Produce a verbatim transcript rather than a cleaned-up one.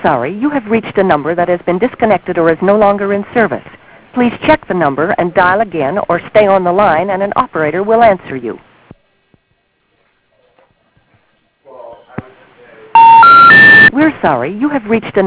sorry, you have reached a number that has been disconnected or is no longer in service. Please check the number and dial again or stay on the line and an operator will answer you. We're sorry, you have reached a